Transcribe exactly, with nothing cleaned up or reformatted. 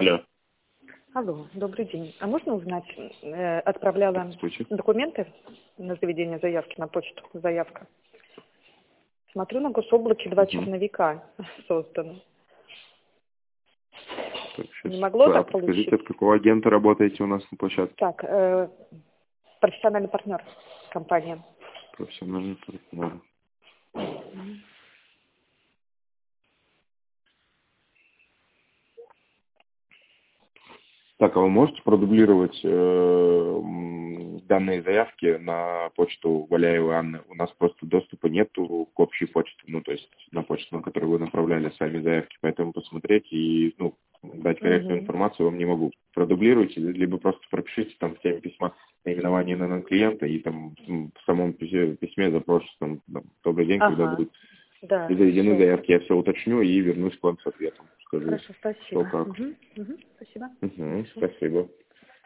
Алло. Алло, добрый день. А можно узнать, э, отправляла документы на заведение заявки на почту, заявка. Смотрю, на гособлаке два Угу. черновика созданы. Так, Не могло а так подскажите, получиться? от какого агента работаете у нас на площадке? Так, э, профессиональный партнер компания. Профессиональный партнер. Так, а вы можете продублировать э, м, данные заявки на почту Валяевой Анны? У нас просто доступа нету к общей почте, ну, то есть на почту, на которую вы направляли сами заявки, поэтому посмотреть и, ну, дать корректную Угу. информацию вам не могу. Продублируйте, либо просто пропишите там в теме письма наименование на клиента и там м, в самом письме, письме запрос, там, там, добрый день, когда Ага, будут да, заведены всё. заявки, я все уточню и вернусь к вам с ответом. Скажу, Хорошо, что спасибо. как. Угу. Угу. Спасибо. Угу, Хорошо. спасибо.